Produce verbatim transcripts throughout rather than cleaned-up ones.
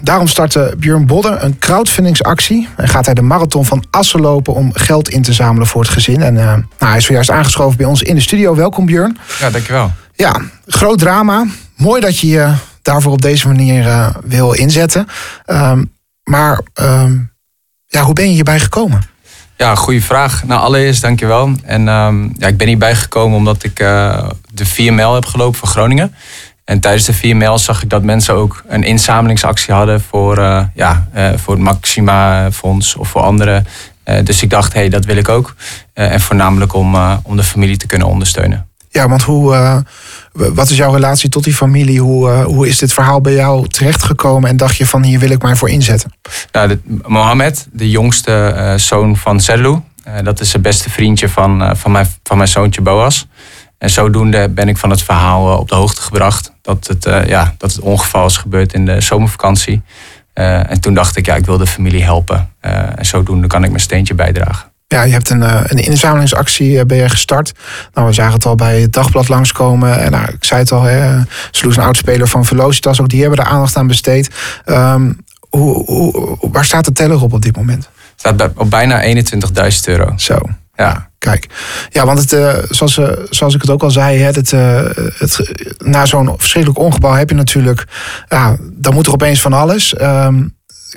Daarom startte Björn Bodde een crowdfundingsactie. En gaat hij de marathon van Assen lopen om geld in te zamelen voor het gezin. En uh, nou, hij is zojuist aangeschoven bij ons in de studio. Welkom, Björn. Ja, dankjewel. Ja, groot drama. Mooi dat je je daarvoor op deze manier uh, wil inzetten. Um, maar um, ja, hoe ben je hierbij gekomen? Ja, goede vraag. Nou, allereerst dankjewel. En um, ja, ik ben hierbij gekomen omdat ik uh, de vier mijl heb gelopen voor Groningen. En tijdens de vier mijl zag ik dat mensen ook een inzamelingsactie hadden voor, uh, ja, uh, voor het Maxima Fonds of voor anderen. Uh, dus ik dacht, hé, hey, dat wil ik ook. Uh, en voornamelijk om, uh, om de familie te kunnen ondersteunen. Ja, want hoe, uh, wat is jouw relatie tot die familie? Hoe, uh, hoe is dit verhaal bij jou terechtgekomen en dacht je van hier wil ik mij voor inzetten? Nou, de, Mohammed, de jongste uh, zoon van Serlu, uh, dat is het beste vriendje van, uh, van, mijn, van mijn zoontje Boas. En zodoende ben ik van het verhaal uh, op de hoogte gebracht dat het, uh, ja, dat het ongeval is gebeurd in de zomervakantie. Uh, en toen dacht ik, ja, ik wil de familie helpen. Uh, en zodoende kan ik mijn steentje bijdragen. Ja, je hebt een, een inzamelingsactie ben je gestart. Nou, we zagen het al bij het Dagblad langskomen. En nou, ik zei het al, hè, Sloes, een oudspeler van Velocitas, ook die hebben er aandacht aan besteed. Um, hoe, hoe, waar staat de teller op op dit moment? Het staat bij, op bijna eenentwintigduizend euro. Zo. Ja. Kijk, ja, want het, uh, zoals, uh, zoals ik het ook al zei, hè, het, uh, het, na zo'n verschrikkelijk ongeval heb je natuurlijk, ja, dan moet er opeens van alles. Um,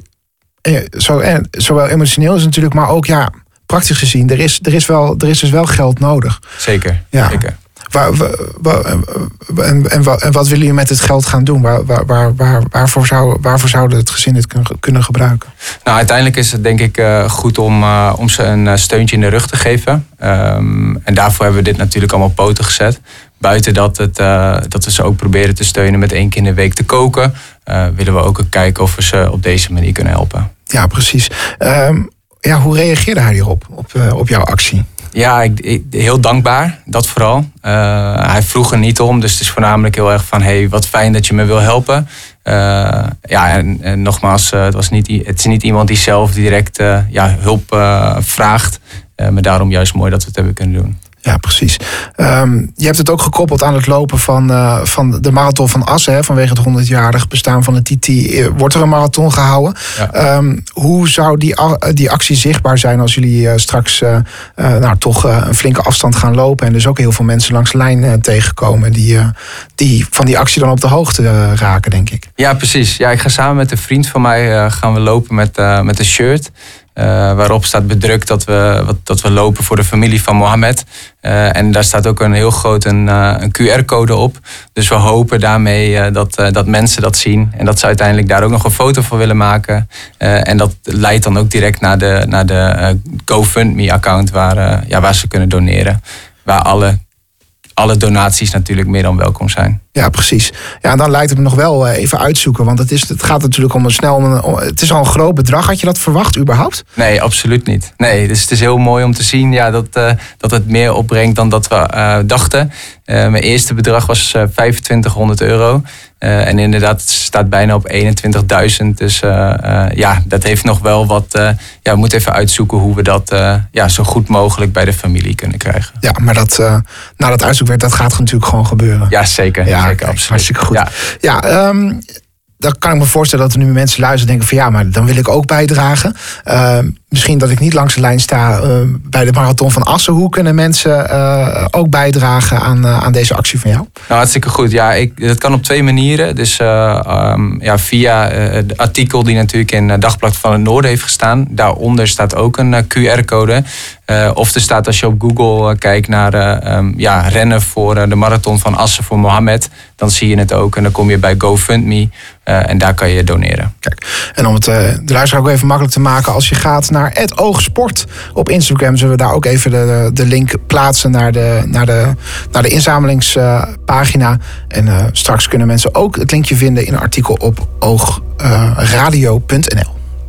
zo, en, zowel emotioneel is het natuurlijk, maar ook ja, praktisch gezien, er is, er is, wel, er is dus wel geld nodig. Zeker, ja. zeker. Waar, waar, waar, en, en, wat, en wat willen jullie met het geld gaan doen? Waar, waar, waar, waar, waarvoor, zou, waarvoor zouden het gezin het kunnen gebruiken? Nou, uiteindelijk is het denk ik uh, goed om, uh, om ze een steuntje in de rug te geven. Um, en daarvoor hebben we dit natuurlijk allemaal op poten gezet. Buiten dat, het, uh, dat we ze ook proberen te steunen met één keer in de week te koken, Uh, willen we ook kijken of we ze op deze manier kunnen helpen. Ja, precies. Um, ja, hoe reageerde hij hierop, op, uh, op jouw actie? Ja, ik, ik, heel dankbaar, dat vooral. Uh, hij vroeg er niet om, dus het is voornamelijk heel erg van, hey, wat fijn dat je me wil helpen. Uh, ja, en, en nogmaals, uh, het, was niet, het is niet iemand die zelf direct uh, ja, hulp uh, vraagt. Uh, maar daarom juist mooi dat we het hebben kunnen doen. Ja, precies. Um, je hebt het ook gekoppeld aan het lopen van, uh, van de marathon van Assen. Hè, vanwege het honderdjarig bestaan van de T T wordt er een marathon gehouden. Ja. Um, hoe zou die, die actie zichtbaar zijn als jullie uh, straks uh, uh, nou, toch uh, een flinke afstand gaan lopen en dus ook heel veel mensen langs de lijn uh, tegenkomen die, uh, die van die actie dan op de hoogte uh, raken, denk ik? Ja, precies. Ja, ik ga samen met een vriend van mij uh, gaan we lopen met, uh, met een shirt. Uh, waarop staat bedrukt dat we, wat, dat we lopen voor de familie van Mohammed. Uh, en daar staat ook een heel groot een, uh, een Q R-code op. Dus we hopen daarmee uh, dat, uh, dat mensen dat zien. En dat ze uiteindelijk daar ook nog een foto van willen maken. Uh, en dat leidt dan ook direct naar de, naar de uh, GoFundMe-account waar, uh, ja, waar ze kunnen doneren. Waar alle, alle donaties natuurlijk meer dan welkom zijn. Ja, precies. Ja, en dan lijkt het me nog wel even uitzoeken. Want het, is, het gaat natuurlijk om een snel... Om een, om, het is al een groot bedrag. Had je dat verwacht überhaupt? Nee, absoluut niet. Nee, dus het is heel mooi om te zien ja, dat, uh, dat het meer opbrengt dan dat we uh, dachten. Uh, mijn eerste bedrag was uh, vijfentwintighonderd euro. Uh, en inderdaad, het staat bijna op eenentwintigduizend. Dus uh, uh, ja, dat heeft nog wel wat... Uh, ja, we moeten even uitzoeken hoe we dat uh, ja, zo goed mogelijk bij de familie kunnen krijgen. Ja, maar dat, uh, na dat uitzoekwerk, dat gaat natuurlijk gewoon gebeuren. Ja, zeker. Ja, zeker, absoluut. Hartstikke goed. Ja, ja um, dan kan ik me voorstellen dat er nu mensen luisteren en denken van ja, maar dan wil ik ook bijdragen. Uh, misschien dat ik niet langs de lijn sta uh, bij de marathon van Assen. Hoe kunnen mensen uh, ook bijdragen aan, uh, aan deze actie van jou? Nou, hartstikke goed. Ja, ik, dat kan op twee manieren. Dus uh, um, ja, via uh, het artikel die natuurlijk in uh, Dagblad van het Noorden heeft gestaan. Daaronder staat ook een uh, Q R-code. Uh, of er staat, als je op Google uh, kijkt naar uh, um, ja, rennen voor uh, de marathon van Assen voor Mohammed, dan zie je het ook en dan kom je bij GoFundMe uh, en daar kan je doneren. Kijk, en om het uh, de luisteraar ook even makkelijk te maken, als je gaat naar het Oogsport op Instagram, zullen we daar ook even de, de link plaatsen naar de, naar de, naar de inzamelingspagina. Uh, en uh, straks kunnen mensen ook het linkje vinden in een artikel op oogradio punt n l.